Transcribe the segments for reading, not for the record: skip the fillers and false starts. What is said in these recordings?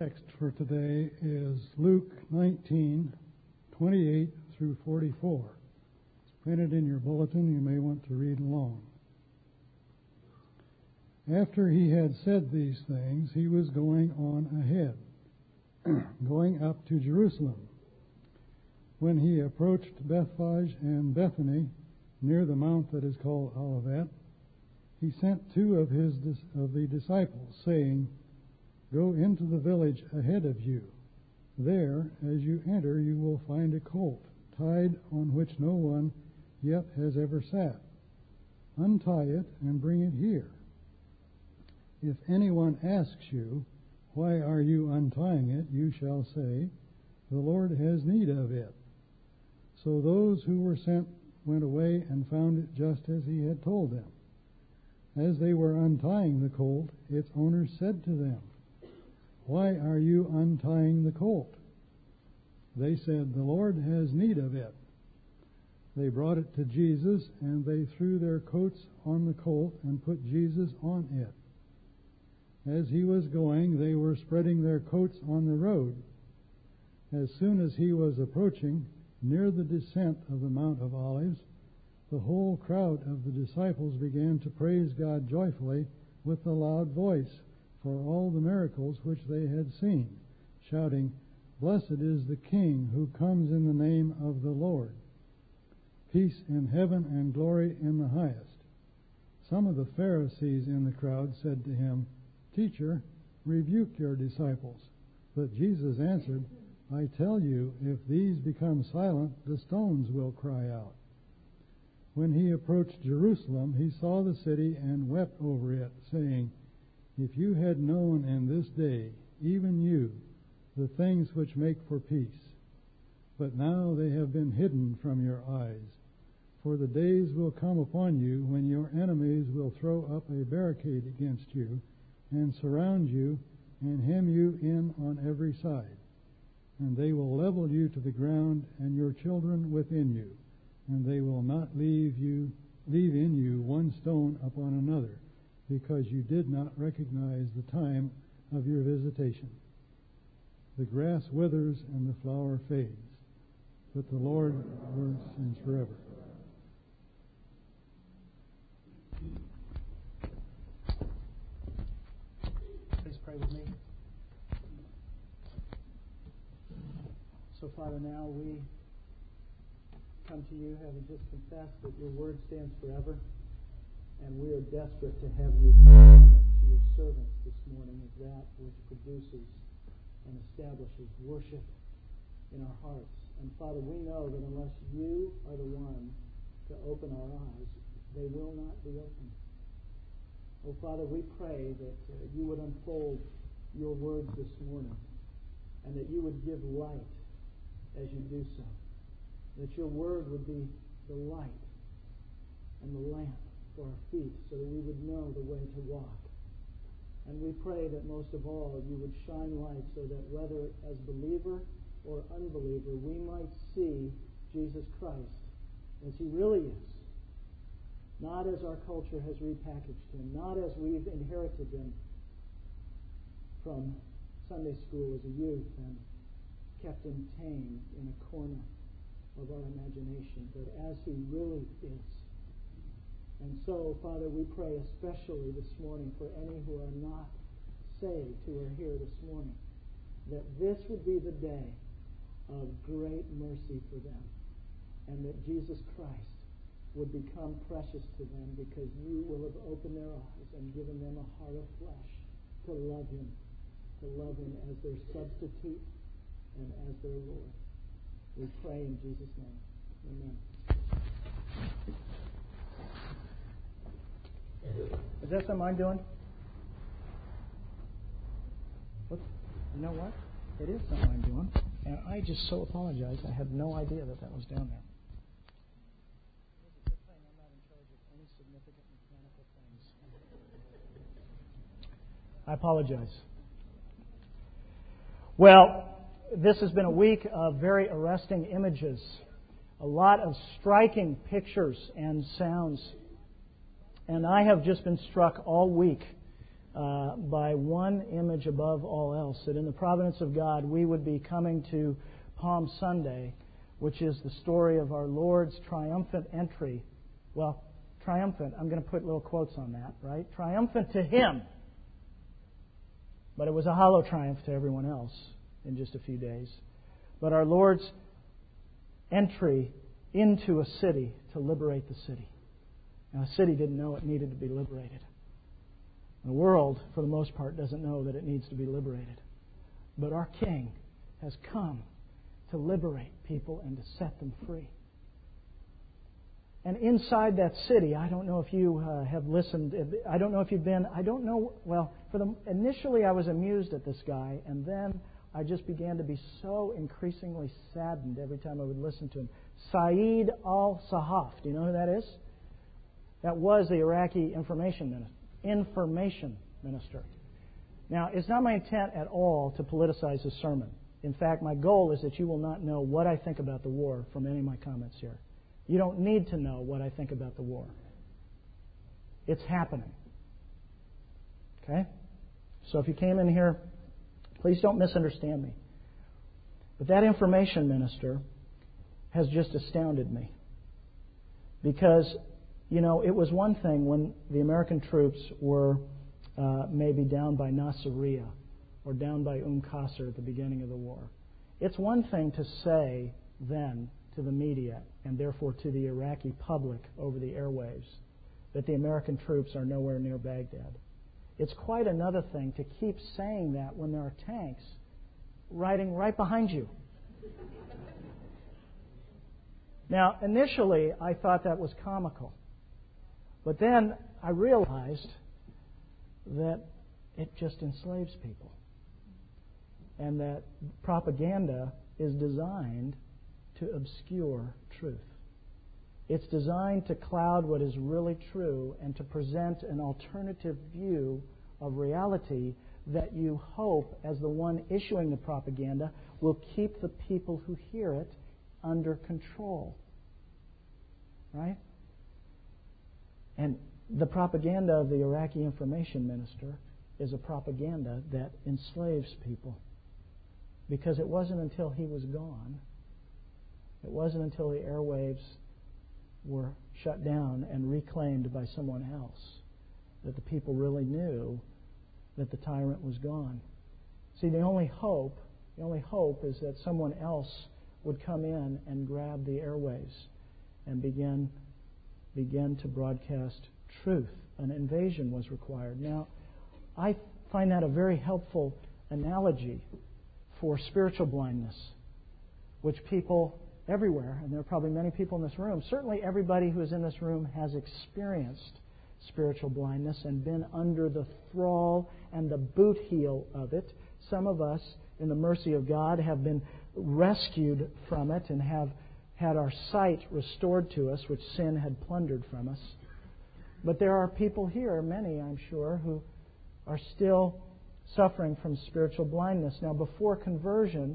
Text for today is Luke 19:28 through 44. It's printed in your bulletin. You may want to read along. After he had said these things, he was going on ahead, going up to Jerusalem. When he approached Bethphage and Bethany, near the mount that is called Olivet, he sent two of the disciples, saying, "Go into the village ahead of you. There, as you enter, you will find a colt, tied, on which no one yet has ever sat. Untie it and bring it here. If anyone asks you, 'Why are you untying it?' you shall say, 'The Lord has need of it.'" So those who were sent went away and found it just as he had told them. As they were untying the colt, its owner said to them, "Why are you untying the colt?" They said, "The Lord has need of it." They brought it to Jesus, and they threw their coats on the colt and put Jesus on it. As he was going, they were spreading their coats on the road. As soon as he was approaching near the descent of the Mount of Olives, the whole crowd of the disciples began to praise God joyfully with a loud voice for all the miracles which they had seen, shouting, "Blessed is the King who comes in the name of the Lord. Peace in heaven and glory in the highest." Some of the Pharisees in the crowd said to him, "Teacher, rebuke your disciples." But Jesus answered, "I tell you, if these become silent, the stones will cry out." When he approached Jerusalem, he saw the city and wept over it, saying, "If you had known in this day, even you, the things which make for peace. But now they have been hidden from your eyes. For the days will come upon you when your enemies will throw up a barricade against you, and surround you, and hem you in on every side. And they will level you to the ground, and your children within you, and they will not leave in you one stone upon another, because you did not recognize the time of your visitation. The grass withers and the flower fades, but the Lord stands forever." Please pray with me. So, Father, now we come to you having just confessed that your word stands forever, and we are desperate to have you come to your servants this morning as that which produces and establishes worship in our hearts. And Father, we know that unless you are the one to open our eyes, they will not be opened. Oh, Father, we pray that you would unfold your words this morning, and that you would give light as you do so. That your word would be the light and the lamp for our feet, so that we would know the way to walk. And we pray that most of all you would shine light, so that whether as believer or unbeliever, we might see Jesus Christ as he really is. Not as our culture has repackaged him, not as we've inherited him from Sunday school as a youth and kept him tame in a corner of our imagination, but as he really is. And so, Father, we pray especially this morning for any who are not saved, who are here this morning, that this would be the day of great mercy for them, and that Jesus Christ would become precious to them, because you will have opened their eyes and given them a heart of flesh to love him as their substitute and as their Lord. We pray in Jesus' name. Amen. Is that something I'm doing? You know what? It is something I'm doing. And I just so apologize. I had no idea that was down there. It's a good thing I'm not in charge of any significant mechanical things. I apologize. Well, this has been a week of very arresting images, a lot of striking pictures and sounds. And I have just been struck all week by one image above all else, that in the providence of God we would be coming to Palm Sunday, which is the story of our Lord's triumphant entry. Well, triumphant, I'm going to put little quotes on that, right? Triumphant to Him. But it was a hollow triumph to everyone else in just a few days. But our Lord's entry into a city to liberate the city. Now, the city didn't know it needed to be liberated. The world, for the most part, doesn't know that it needs to be liberated. But our King has come to liberate people and to set them free. And inside that city, I don't know if you have listened. I don't know if you've been. I don't know. Well, initially I was amused at this guy, and then I just began to be so increasingly saddened every time I would listen to him. Saeed al-Sahaf. Do you know who that is? That was the Iraqi information minister. Now, it's not my intent at all to politicize this sermon. In fact, my goal is that you will not know what I think about the war from any of my comments here. You don't need to know what I think about the war. It's happening. Okay? So if you came in here, please don't misunderstand me. But that information minister has just astounded me. Because, it was one thing when the American troops were maybe down by Nasiriyah or down by Qasr at the beginning of the war. It's one thing to say then to the media and therefore to the Iraqi public over the airwaves that the American troops are nowhere near Baghdad. It's quite another thing to keep saying that when there are tanks riding right behind you. Now, initially, I thought that was comical. But then I realized that it just enslaves people. And that propaganda is designed to obscure truth. It's designed to cloud what is really true and to present an alternative view of reality that you hope, as the one issuing the propaganda, will keep the people who hear it under control. Right? And the propaganda of the Iraqi information minister is a propaganda that enslaves people. Because it wasn't until he was gone, it wasn't until the airwaves were shut down and reclaimed by someone else that the people really knew that the tyrant was gone. See, the only hope is that someone else would come in and grab the airwaves and begin to broadcast truth. An invasion was required. Now, I find that a very helpful analogy for spiritual blindness, which people everywhere, and there are probably many people in this room, certainly everybody who is in this room has experienced spiritual blindness and been under the thrall and the boot heel of it. Some of us, in the mercy of God, have been rescued from it and have had our sight restored to us, which sin had plundered from us. But there are people here, many I'm sure, who are still suffering from spiritual blindness. Now, before conversion,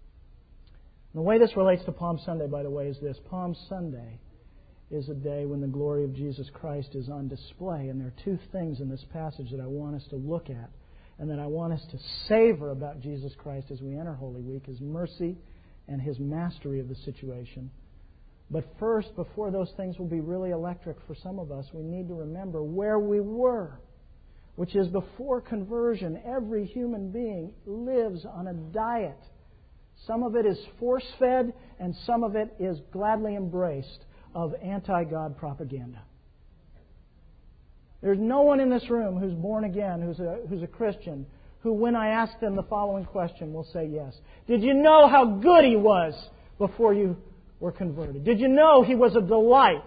the way this relates to Palm Sunday, by the way, is this. Palm Sunday is a day when the glory of Jesus Christ is on display. And there are two things in this passage that I want us to look at and that I want us to savor about Jesus Christ as we enter Holy Week, His mercy and His mastery of the situation. But first, before those things will be really electric for some of us, we need to remember where we were, which is before conversion, every human being lives on a diet. Some of it is force-fed, and some of it is gladly embraced of anti-God propaganda. There's no one in this room who's born again, who's a Christian, who, when I ask them the following question, will say yes. Did you know how good He was before you were converted? Did you know He was a delight?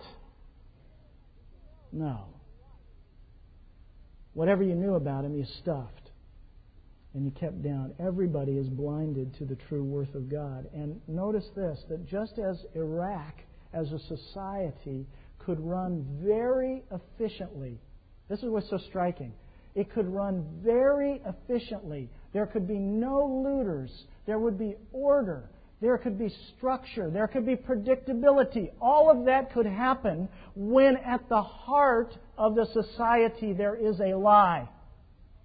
No. Whatever you knew about Him, you stuffed. And you kept down. Everybody is blinded to the true worth of God. And notice this, that just as Iraq as a society could run very efficiently, this is what's so striking, it could run very efficiently. There could be no looters. There would be order. There could be structure. There could be predictability. All of that could happen when at the heart of the society there is a lie.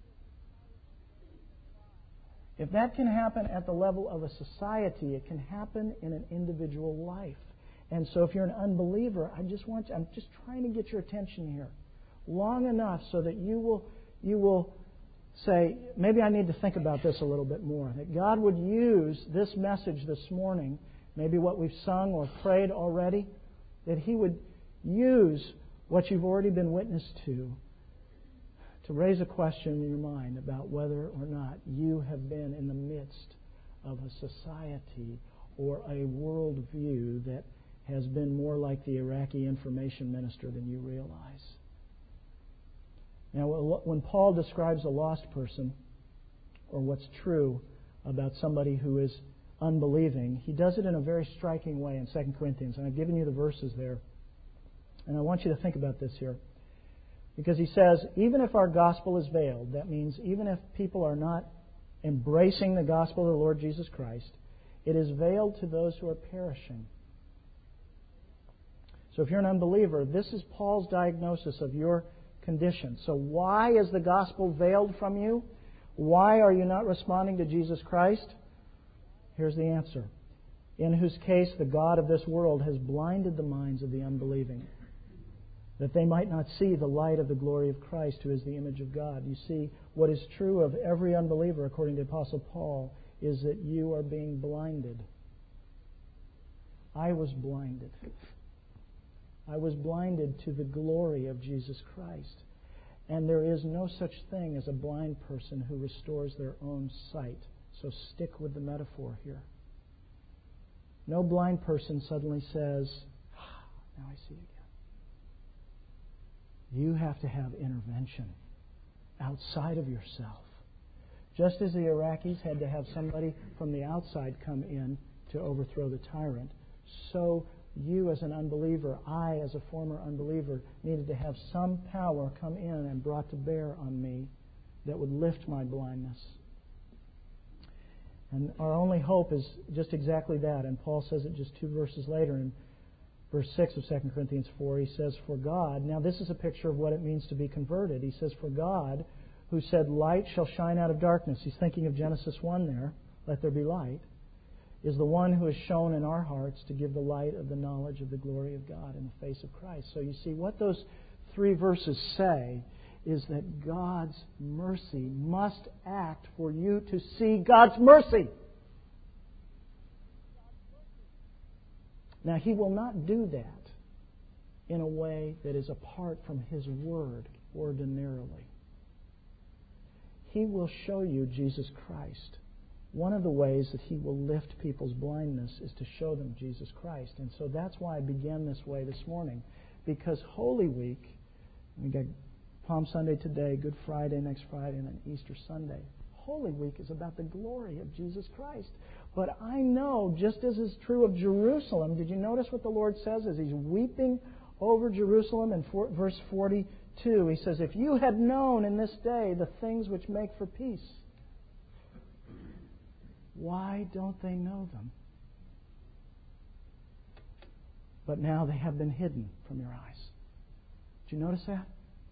If that can happen at the level of a society, it can happen in an individual life. And so if you're an unbeliever, I'm just trying to get your attention here long enough so that you will say, maybe I need to think about this a little bit more. That God would use this message this morning, maybe what we've sung or prayed already, that He would use what you've already been witness to raise a question in your mind about whether or not you have been in the midst of a society or a worldview that has been more like the Iraqi information minister than you realize. Now, when Paul describes a lost person, or what's true about somebody who is unbelieving, he does it in a very striking way in 2 Corinthians. And I've given you the verses there. And I want you to think about this here. Because he says, even if our gospel is veiled, that means even if people are not embracing the gospel of the Lord Jesus Christ, it is veiled to those who are perishing. So if you're an unbeliever, this is Paul's diagnosis of your condition. So why is the gospel veiled from you? Why are you not responding to Jesus Christ? Here's the answer. In whose case the God of this world has blinded the minds of the unbelieving, that they might not see the light of the glory of Christ, who is the image of God. You see, what is true of every unbeliever, according to Apostle Paul, is that you are being blinded. I was blinded. I was blinded to the glory of Jesus Christ. And there is no such thing as a blind person who restores their own sight. So stick with the metaphor here. No blind person suddenly says, now I see again. You have to have intervention outside of yourself. Just as the Iraqis had to have somebody from the outside come in to overthrow the tyrant, so you as an unbeliever, I as a former unbeliever, needed to have some power come in and brought to bear on me that would lift my blindness. And our only hope is just exactly that. And Paul says it just 2 verses later in verse 6 of 2 Corinthians 4. He says, for God, now this is a picture of what it means to be converted. He says, for God, who said, light shall shine out of darkness. He's thinking of Genesis 1 there, let there be light, is the one who has shown in our hearts to give the light of the knowledge of the glory of God in the face of Christ. So you see, what those 3 verses say is that God's mercy must act for you to see God's mercy. Now, He will not do that in a way that is apart from His Word ordinarily. He will show you Jesus Christ. One of the ways that He will lift people's blindness is to show them Jesus Christ. And so that's why I began this way this morning. Because Holy Week, we got Palm Sunday today, Good Friday next Friday, and then Easter Sunday. Holy Week is about the glory of Jesus Christ. But I know, just as is true of Jerusalem, did you notice what the Lord says as He's weeping over Jerusalem in verse 42? He says, if you had known in this day the things which make for peace, why don't they know them? But now they have been hidden from your eyes. Did you notice that?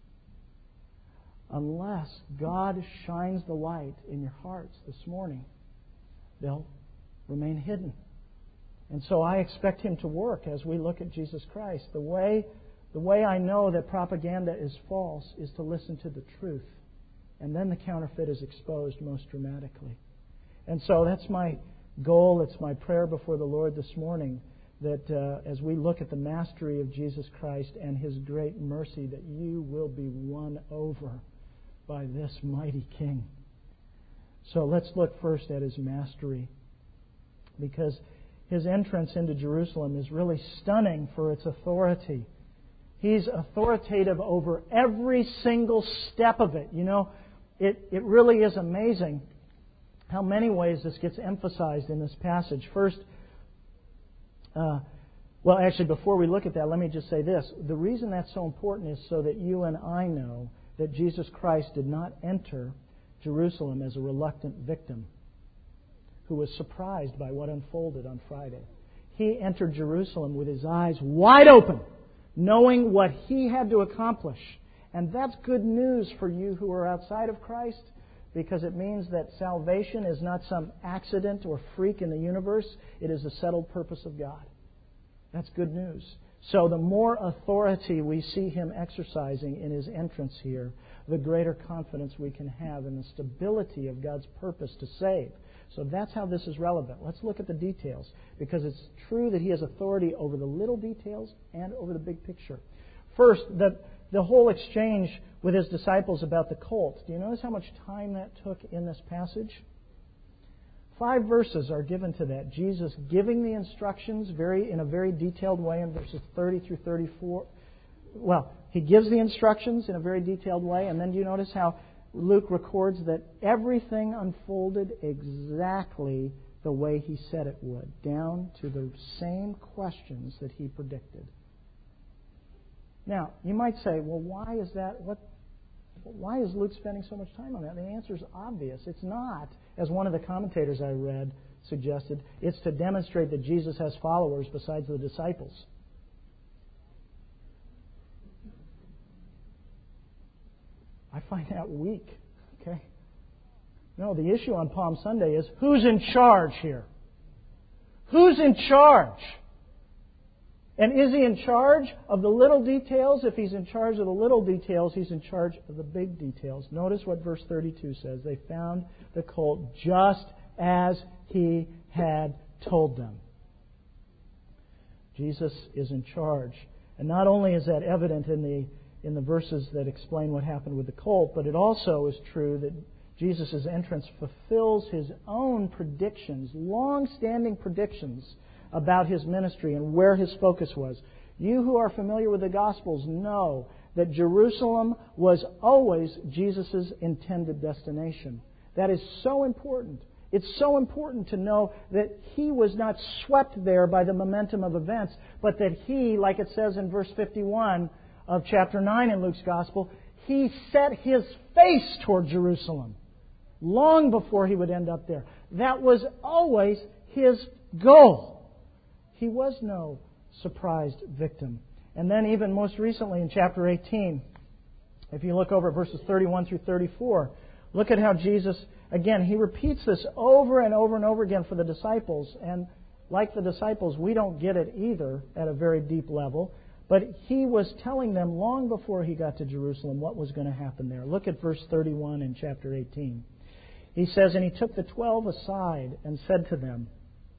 Unless God shines the light in your hearts this morning, they'll remain hidden. And so I expect Him to work as we look at Jesus Christ. The way I know that propaganda is false is to listen to the truth. And then the counterfeit is exposed most dramatically. And so that's my goal. It's my prayer before the Lord this morning, that as we look at the mastery of Jesus Christ and His great mercy, that you will be won over by this mighty King. So let's look first at His mastery, because His entrance into Jerusalem is really stunning for its authority. He's authoritative over every single step of it. You know, it really is amazing how many ways this gets emphasized in this passage. First, before we look at that, let me just say this. The reason that's so important is so that you and I know that Jesus Christ did not enter Jerusalem as a reluctant victim who was surprised by what unfolded on Friday. He entered Jerusalem with His eyes wide open, knowing what He had to accomplish. And that's good news for you who are outside of Christ, because it means that salvation is not some accident or freak in the universe. It is a settled purpose of God. That's good news. So the more authority we see Him exercising in His entrance here, the greater confidence we can have in the stability of God's purpose to save. So that's how this is relevant. Let's look at the details, because it's true that He has authority over the little details and over the big picture. First, the whole exchange with His disciples about the colt. Do you notice how much time that took in this passage? 5 verses are given to that. Jesus giving the instructions in a very detailed way in verses 30 through 34. Well, He gives the instructions in a very detailed way, and then do you notice how Luke records that everything unfolded exactly the way He said it would, down to the same questions that He predicted. Now, you might say, well, why is that? Why is Luke spending so much time on that? And the answer is obvious. It's not, as one of the commentators I read suggested, it's to demonstrate that Jesus has followers besides the disciples. I find that weak. Okay? No, the issue on Palm Sunday is who's in charge here? Who's in charge? And is He in charge of the little details? If He's in charge of the little details, He's in charge of the big details. Notice what verse 32 says. They found the colt just as He had told them. Jesus is in charge. And not only is that evident in the verses that explain what happened with the colt, but it also is true that Jesus' entrance fulfills His own predictions, long-standing predictions about His ministry and where His focus was. You who are familiar with the Gospels know that Jerusalem was always Jesus' intended destination. That is so important. It's so important to know that He was not swept there by the momentum of events, but that He, like it says in verse 51 of chapter 9 in Luke's Gospel, He set His face toward Jerusalem long before He would end up there. That was always His goal. He was no surprised victim. And then even most recently in chapter 18, if you look over at verses 31 through 34, look at how Jesus, again, He repeats this over and over and over again for the disciples. And like the disciples, we don't get it either at a very deep level. But He was telling them long before He got to Jerusalem what was going to happen there. Look at verse 31 in chapter 18. He says, "And He took the 12 aside and said to them,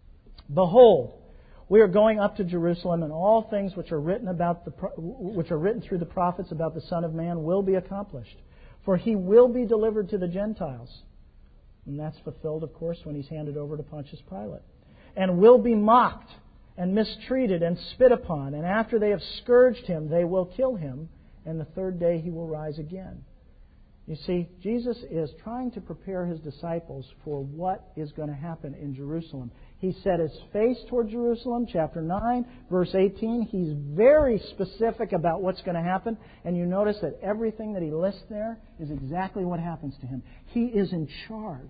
'Behold, we are going up to Jerusalem, and all things which are written through the prophets about the Son of Man will be accomplished. For He will be delivered to the Gentiles.'" And that's fulfilled, of course, when He's handed over to Pontius Pilate. "And will be mocked and mistreated and spit upon. And after they have scourged Him, they will kill Him. And the third day He will rise again." You see, Jesus is trying to prepare His disciples for what is going to happen in Jerusalem. He set His face toward Jerusalem, chapter 9, verse 18. He's very specific about what's going to happen. And you notice that everything that He lists there is exactly what happens to Him. He is in charge.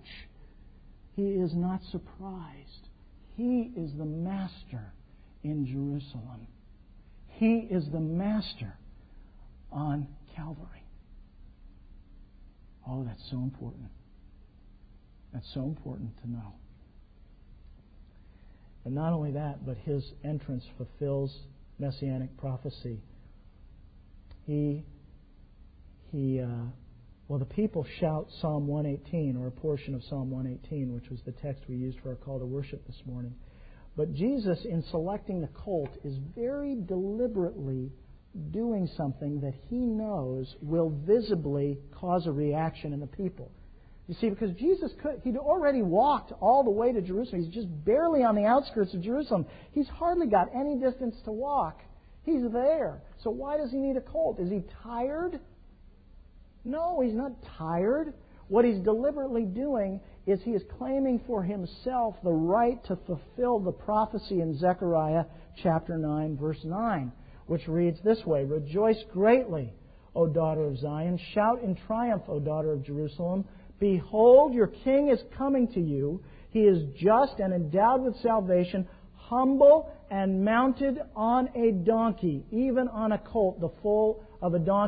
He is not surprised. He is the master in Jerusalem. He is the master on Calvary. Oh, that's so important. That's so important to know. And not only that, but His entrance fulfills messianic prophecy. The people shout Psalm 118, or a portion of Psalm 118, which was the text we used for our call to worship this morning. But Jesus, in selecting the colt, is very deliberately doing something that He knows will visibly cause a reaction in the people. You see, because He'd already walked all the way to Jerusalem. He's just barely on the outskirts of Jerusalem. He's hardly got any distance to walk. He's there. So why does He need a colt? Is He tired? No, He's not tired. What He's deliberately doing is He is claiming for Himself the right to fulfill the prophecy in Zechariah chapter 9, verse 9, which reads this way: "Rejoice greatly, O daughter of Zion. Shout in triumph, O daughter of Jerusalem. Behold, your king is coming to you. He is just and endowed with salvation, humble and mounted on a donkey, even on a colt, the foal of a donkey."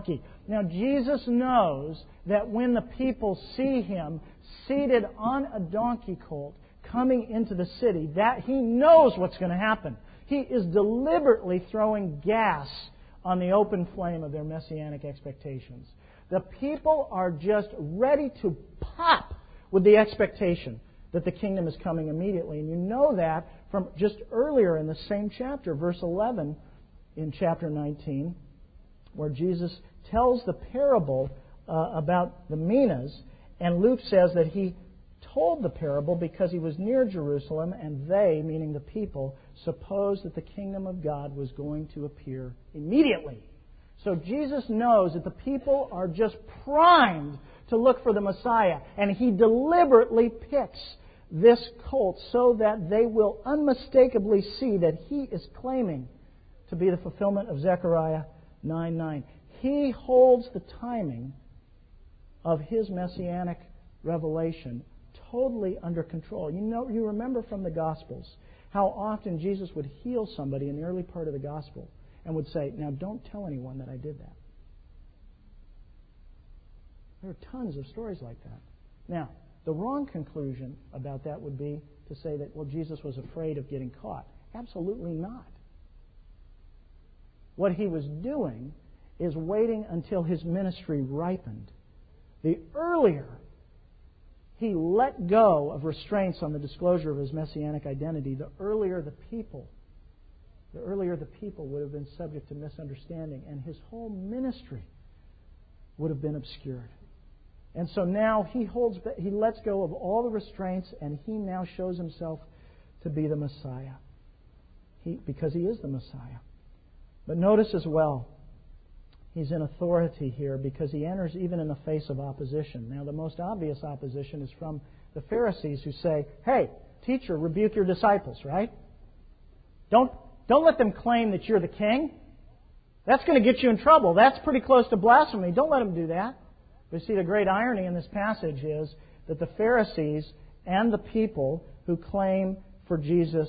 Now, Jesus knows that when the people see Him seated on a donkey colt coming into the city, that He knows what's going to happen. He is deliberately throwing gas on the open flame of their messianic expectations. The people are just ready to pop with the expectation that the kingdom is coming immediately. And you know that from just earlier in the same chapter, verse 11 in chapter 19, where Jesus tells the parable about the minas, and Luke says that He told the parable because He was near Jerusalem, and they, meaning the people, supposed that the kingdom of God was going to appear immediately. So Jesus knows that the people are just primed to look for the Messiah, and He deliberately picks this colt so that they will unmistakably see that He is claiming to be the fulfillment of Zechariah 9:9. He holds the timing of His messianic revelation totally under control. You remember from the Gospels how often Jesus would heal somebody in the early part of the Gospel and would say, "Now don't tell anyone that I did that." There are tons of stories like that. Now, the wrong conclusion about that would be to say that, well, Jesus was afraid of getting caught. Absolutely not. What He was doing is waiting until His ministry ripened. The earlier He let go of restraints on the disclosure of His messianic identity, the earlier the people would have been subject to misunderstanding, and His whole ministry would have been obscured. And so now He lets go of all the restraints, and He now shows Himself to be the Messiah. Because He is the Messiah. But notice as well, He's in authority here because He enters even in the face of opposition. Now, the most obvious opposition is from the Pharisees who say, "Hey, teacher, rebuke your disciples," right? Don't let them claim that you're the king. That's going to get you in trouble. That's pretty close to blasphemy. Don't let them do that. But see, the great irony in this passage is that the Pharisees and the people who claim for Jesus,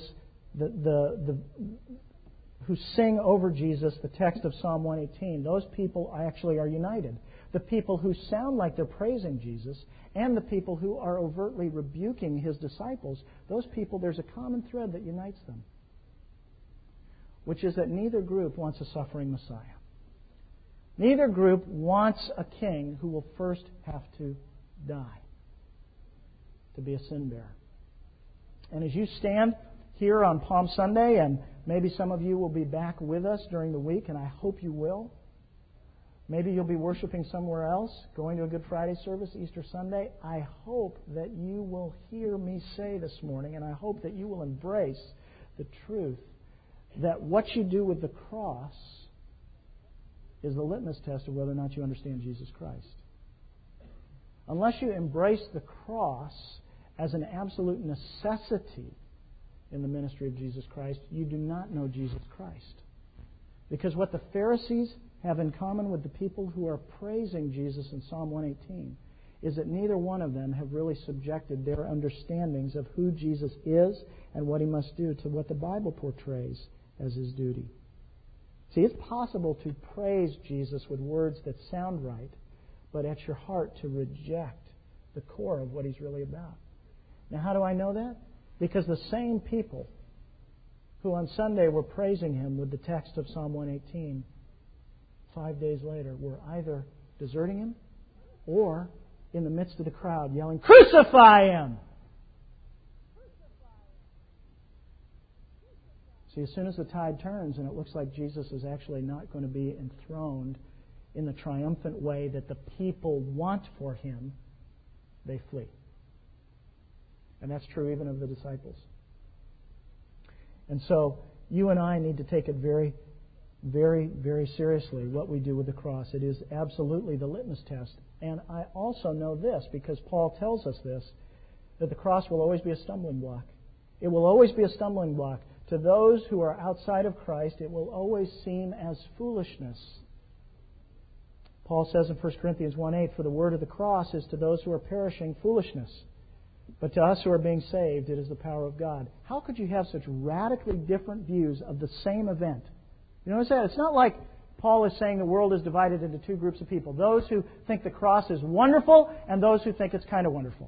who sing over Jesus the text of Psalm 118, those people actually are united. The people who sound like they're praising Jesus and the people who are overtly rebuking His disciples, those people, there's a common thread that unites them, which is that neither group wants a suffering Messiah. Neither group wants a king who will first have to die to be a sin bearer. And as you stand here on Palm Sunday, and maybe some of you will be back with us during the week, and I hope you will. Maybe you'll be worshiping somewhere else, going to a Good Friday service, Easter Sunday. I hope that you will hear me say this morning, and I hope that you will embrace the truth that what you do with the cross is the litmus test of whether or not you understand Jesus Christ. Unless you embrace the cross as an absolute necessity in the ministry of Jesus Christ, you do not know Jesus Christ. Because what the Pharisees have in common with the people who are praising Jesus in Psalm 118 is that neither one of them have really subjected their understandings of who Jesus is and what He must do to what the Bible portrays as His duty. See, it's possible to praise Jesus with words that sound right, but at your heart to reject the core of what He's really about. Now, how do I know that? Because the same people who on Sunday were praising Him with the text of Psalm 118, 5 days later were either deserting Him or in the midst of the crowd yelling, "Crucify Him!" See, as soon as the tide turns and it looks like Jesus is actually not going to be enthroned in the triumphant way that the people want for Him, they flee. And that's true even of the disciples. And so, you and I need to take it very, very, very seriously what we do with the cross. It is absolutely the litmus test. And I also know this, because Paul tells us this, that the cross will always be a stumbling block. It will always be a stumbling block. To those who are outside of Christ, it will always seem as foolishness. Paul says in 1 Corinthians 1:8, "For the word of the cross is to those who are perishing foolishness, but to us who are being saved, it is the power of God." How could you have such radically different views of the same event? You notice that? It's not like Paul is saying the world is divided into two groups of people. Those who think the cross is wonderful and those who think it's kind of wonderful.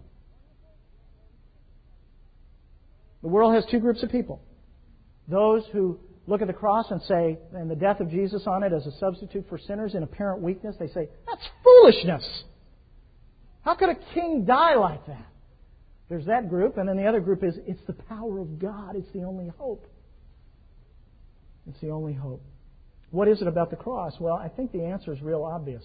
The world has two groups of people. Those who look at the cross and say, and the death of Jesus on it as a substitute for sinners in apparent weakness, they say, that's foolishness. How could a king die like that? There's that group, and then the other group is, it's the power of God. It's the only hope. It's the only hope. What is it about the cross? Well, I think the answer is real obvious.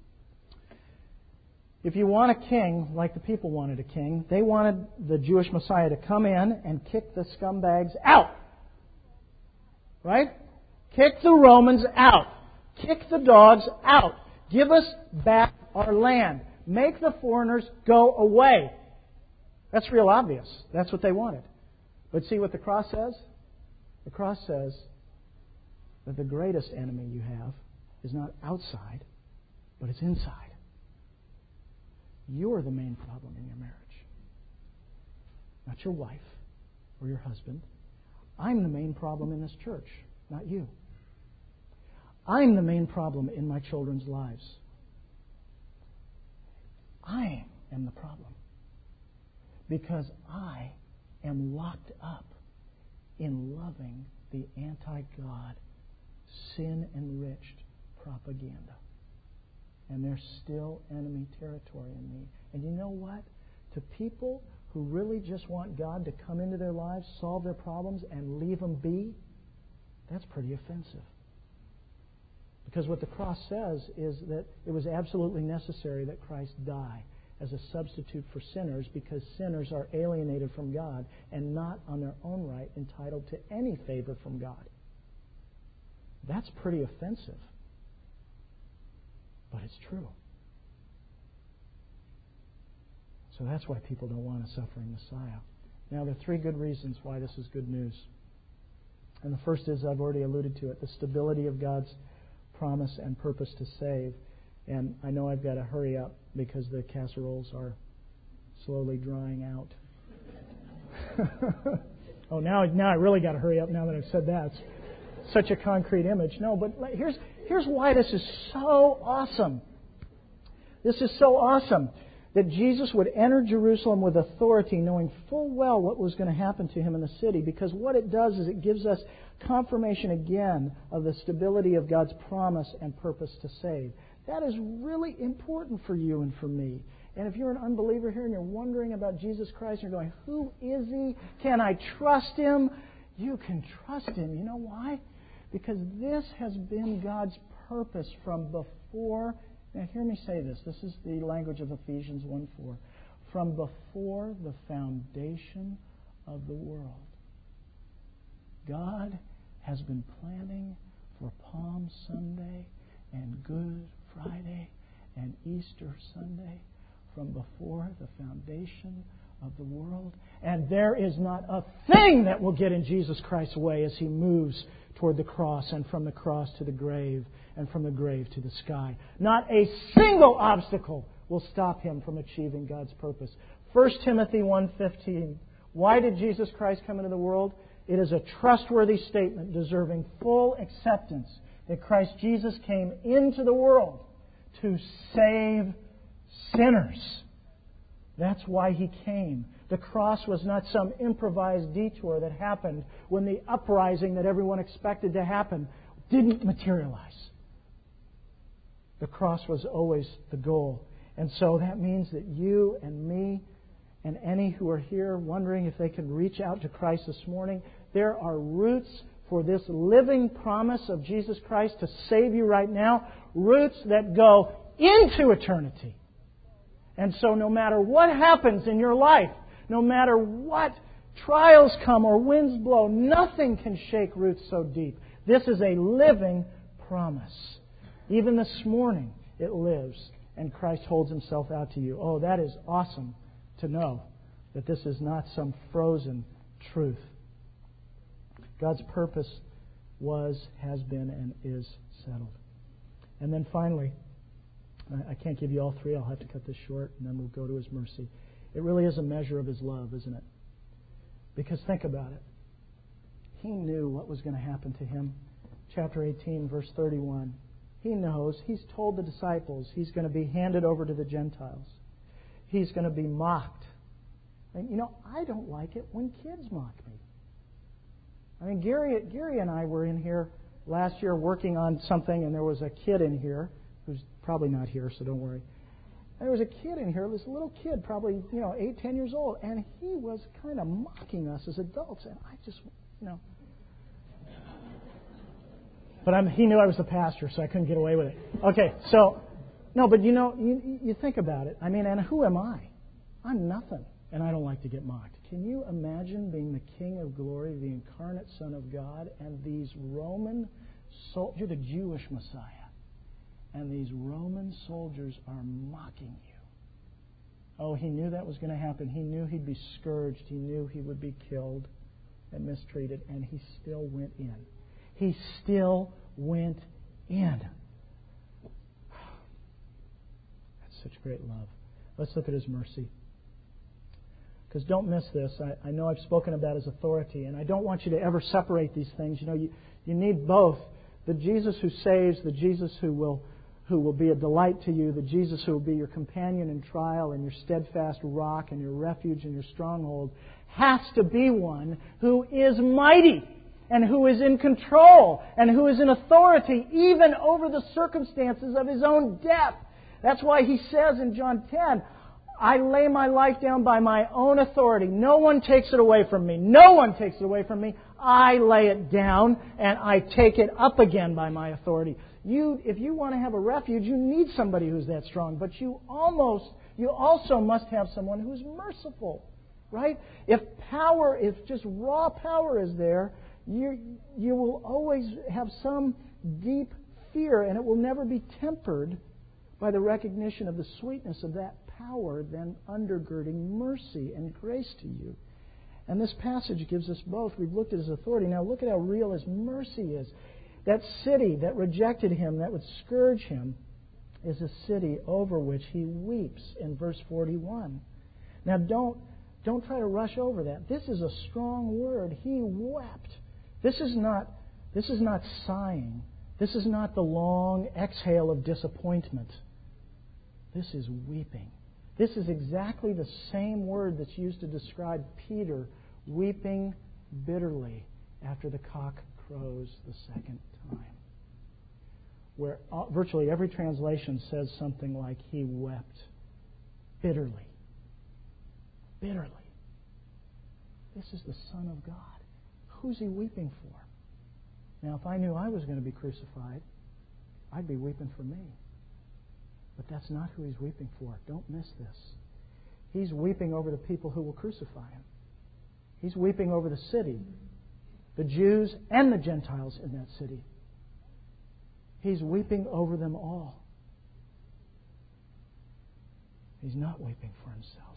If you want a king like the people wanted a king, they wanted the Jewish Messiah to come in and kick the scumbags out. Right? Kick the Romans out. Kick the dogs out. Give us back our land. Make the foreigners go away. That's real obvious. That's what they wanted. But see what the cross says? The cross says that the greatest enemy you have is not outside, but it's inside. You're the main problem in your marriage. Not your wife or your husband. I'm the main problem in this church, not you. I'm the main problem in my children's lives. I am the problem. Because I am locked up in loving the anti-God, sin-enriched propaganda. And there's still enemy territory in me. And you know what? To people who really just want God to come into their lives, solve their problems, and leave them be, that's pretty offensive. Because what the cross says is that it was absolutely necessary that Christ die as a substitute for sinners, because sinners are alienated from God and not on their own right entitled to any favor from God. That's pretty offensive. But it's true. So that's why people don't want a suffering Messiah. Now, there are three good reasons why this is good news. And the first is, I've already alluded to it, the stability of God's promise and purpose to save. And I know I've got to hurry up because the casseroles are slowly drying out. Oh, now I really got to hurry up now that I've said that. It's such a concrete image. No, but here's why this is so awesome. This is so awesome that Jesus would enter Jerusalem with authority, knowing full well what was going to happen to him in the city. Because what it does is it gives us confirmation again of the stability of God's promise and purpose to save. That is really important for you and for me. And if you're an unbeliever here and you're wondering about Jesus Christ and you're going, who is He? Can I trust Him? You can trust Him. You know why? Because this has been God's purpose from before. Now hear me say this. This is the language of Ephesians 1:4. From before the foundation of the world, God has been planning for Palm Sunday and Good Friday and Easter Sunday from before the foundation of the world. And there is not a thing that will get in Jesus Christ's way as He moves toward the cross, and from the cross to the grave, and from the grave to the sky. Not a single obstacle will stop Him from achieving God's purpose. 1 Timothy 1:15. Why did Jesus Christ come into the world? It is a trustworthy statement deserving full acceptance that Christ Jesus came into the world to save sinners. That's why He came. The cross was not some improvised detour that happened when the uprising that everyone expected to happen didn't materialize. The cross was always the goal. And so that means that you and me and any who are here wondering if they can reach out to Christ this morning, there are roots for this living promise of Jesus Christ to save you right now, roots that go into eternity. And so no matter what happens in your life, no matter what trials come or winds blow, nothing can shake roots so deep. This is a living promise. Even this morning, it lives, and Christ holds Himself out to you. Oh, that is awesome to know that this is not some frozen truth. God's purpose was, has been, and is settled. And then finally, I can't give you all three. I'll have to cut this short, and then we'll go to His mercy. It really is a measure of His love, isn't it? Because think about it. He knew what was going to happen to Him. Chapter 18, verse 31. He knows. He's told the disciples He's going to be handed over to the Gentiles. He's going to be mocked. And, I don't like it when kids mock me. I mean, Gary and I were in here last year working on something, and there was a kid in here who's probably not here, so don't worry. And there was a kid in here, this little kid, probably 8, 10 years old, and he was kind of mocking us as adults, and I just, But he knew I was the pastor, so I couldn't get away with it. Okay, so no, but you think about it. I mean, and who am I? I'm nothing, and I don't like to get mocked. Can you imagine being the King of Glory, the incarnate Son of God, and these Roman soldiers, you're the Jewish Messiah, and these Roman soldiers are mocking you? Oh, he knew that was going to happen. He knew he'd be scourged. He knew he would be killed and mistreated, and he still went in. He still went in. That's such great love. Let's look at His mercy. Because don't miss this. I know I've spoken about His authority, and I don't want you to ever separate these things. You need both. The Jesus who saves, the Jesus who will be a delight to you, the Jesus who will be your companion in trial and your steadfast rock and your refuge and your stronghold, has to be one who is mighty and who is in control and who is in authority even over the circumstances of His own death. That's why He says in John 10, I lay my life down by my own authority. No one takes it away from me. No one takes it away from me. I lay it down and I take it up again by my authority. If you want to have a refuge, you need somebody who's that strong. But you also must have someone who's merciful, right? If just raw power is there, you will always have some deep fear, and it will never be tempered by the recognition of the sweetness of that power then undergirding mercy and grace to you. And this passage gives us both. We've looked at His authority. Now look at how real His mercy is. That city that rejected Him, that would scourge Him, is a city over which He weeps in verse 41. Now don't try to rush over that. This is a strong word. He wept. This is not sighing. This is not the long exhale of disappointment. This is weeping. This is exactly the same word that's used to describe Peter weeping bitterly after the cock crows the second time. Where virtually every translation says something like, He wept bitterly. Bitterly. This is the Son of God. Who's He weeping for? Now, if I knew I was going to be crucified, I'd be weeping for me. But that's not who He's weeping for. Don't miss this. He's weeping over the people who will crucify Him. He's weeping over the city, the Jews and the Gentiles in that city. He's weeping over them all. He's not weeping for Himself.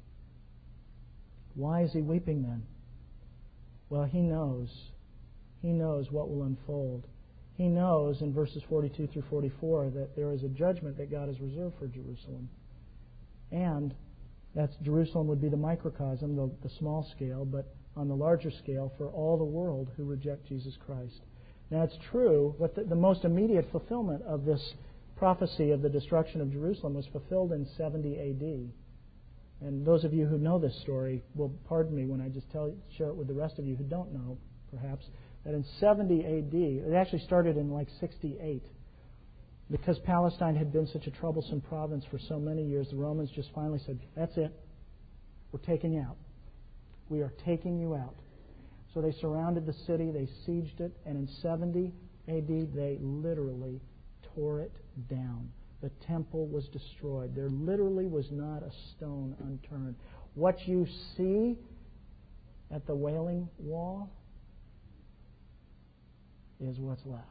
Why is He weeping then? Well, He knows. He knows what will unfold. He knows in verses 42 through 44 that there is a judgment that God has reserved for Jerusalem. And that's Jerusalem would be the microcosm, the small scale, but on the larger scale for all the world who reject Jesus Christ. Now it's true, what the most immediate fulfillment of this prophecy of the destruction of Jerusalem was fulfilled in 70 A.D. And those of you who know this story will pardon me when I just share it with the rest of you who don't know, perhaps, that in 70 A.D., it actually started in like 68. Because Palestine had been such a troublesome province for so many years, the Romans just finally said, that's it. We're taking you out. We are taking you out. So they surrounded the city, they sieged it, and in 70 A.D. they literally tore it down. The temple was destroyed. There literally was not a stone unturned. What you see at the Wailing Wall is what's left.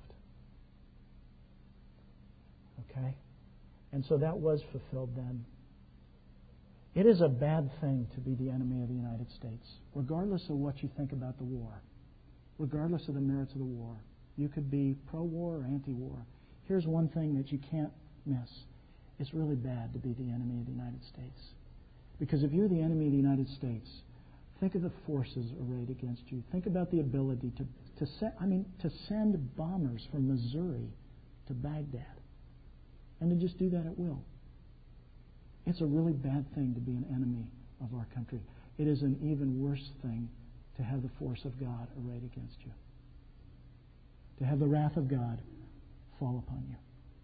Okay? And so that was fulfilled then. It is a bad thing to be the enemy of the United States, regardless of what you think about the war, regardless of the merits of the war. You could be pro-war or anti-war. Here's one thing that you can't miss. It's really bad to be the enemy of the United States. Because if you're the enemy of the United States, think of the forces arrayed against you. Think about the ability to send bombers from Missouri to Baghdad and to just do that at will. It's a really bad thing to be an enemy of our country. It is an even worse thing to have the force of God arrayed against you, to have the wrath of God fall upon you.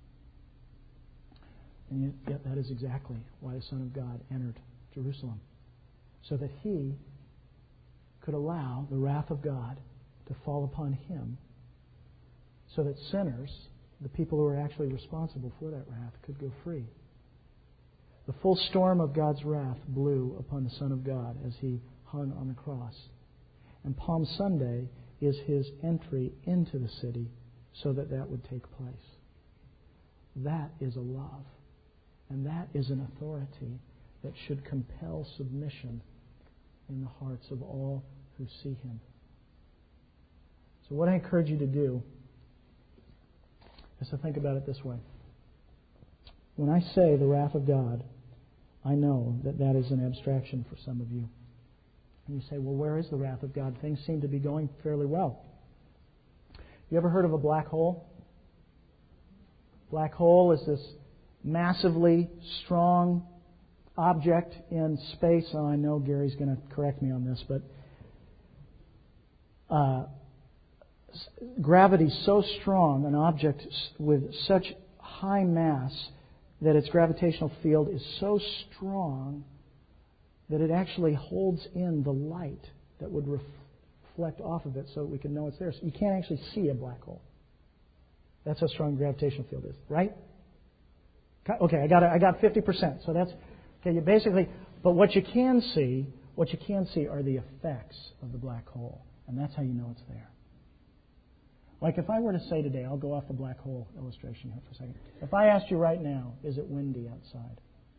And yet that is exactly why the Son of God entered Jerusalem, so that He could allow the wrath of God to fall upon Him, so that sinners, the people who are actually responsible for that wrath, could go free. The full storm of God's wrath blew upon the Son of God as He hung on the cross. And Palm Sunday is His entry into the city so that that would take place. That is a love. And that is an authority that should compel submission in the hearts of all who see Him. So what I encourage you to do is to think about it this way. When I say the wrath of God, I know that that is an abstraction for some of you. And you say, well, where is the wrath of God? Things seem to be going fairly well. You ever heard of a black hole? Black hole is this massively strong object in space. Oh, I know Gary's going to correct me on this, but gravity so strong, an object with such high mass, that its gravitational field is so strong that it actually holds in the light that would reflect off of it so that we can know it's there. So you can't actually see a black hole. That's how strong the gravitational field is, right? Okay, I got 50%. So that's okay. You basically, but what you can see are the effects of the black hole, and that's how you know it's there. Like if I were to say today, I'll go off the black hole illustration here for a second. If I asked you right now, is it windy outside?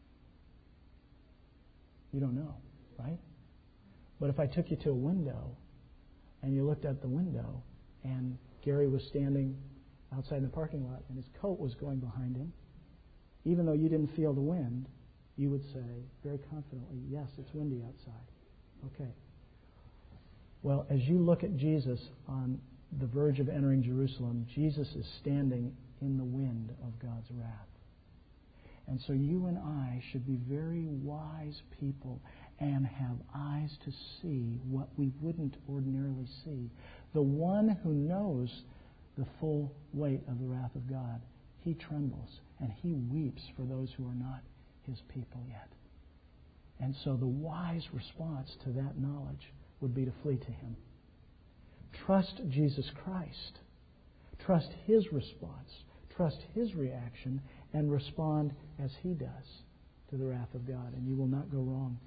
You don't know, right? But if I took you to a window and you looked out the window and Gary was standing outside in the parking lot and his coat was going behind him, even though you didn't feel the wind, you would say very confidently, yes, it's windy outside. Okay. Well, as you look at Jesus on the verge of entering Jerusalem, Jesus is standing in the wind of God's wrath. And so you and I should be very wise people and have eyes to see what we wouldn't ordinarily see. The one who knows the full weight of the wrath of God, He trembles and He weeps for those who are not His people yet. And so the wise response to that knowledge would be to flee to Him. Trust Jesus Christ. Trust His response. Trust His reaction and respond as He does to the wrath of God, and you will not go wrong.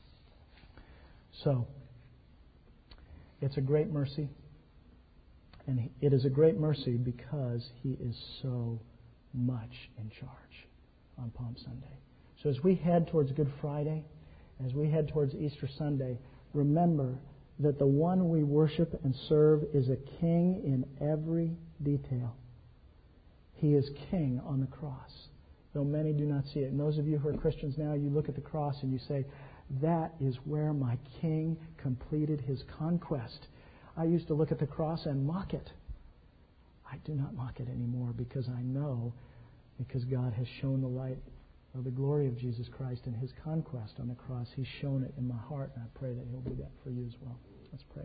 So, it's a great mercy, and it is a great mercy because He is so much in charge on Palm Sunday. So as we head towards Good Friday, as we head towards Easter Sunday, remember that the one we worship and serve is a king in every detail. He is king on the cross, though many do not see it. And those of you who are Christians now, you look at the cross and you say, that is where my king completed his conquest. I used to look at the cross and mock it. I do not mock it anymore because I know, because God has shown the light of the glory of Jesus Christ and His conquest on the cross. He's shown it in my heart, and I pray that He'll do that for you as well. Let's pray.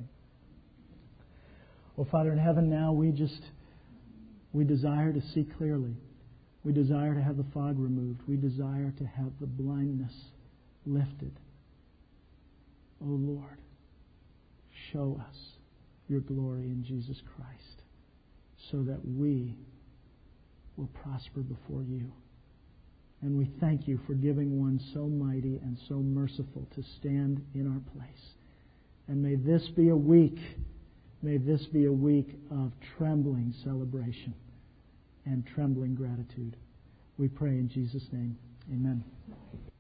Well, Father in heaven, now we desire to see clearly. We desire to have the fog removed. We desire to have the blindness lifted. Oh Lord, show us your glory in Jesus Christ so that we will prosper before you. And we thank you for giving one so mighty and so merciful to stand in our place. And may this be a week of trembling celebration and trembling gratitude. We pray in Jesus' name. Amen.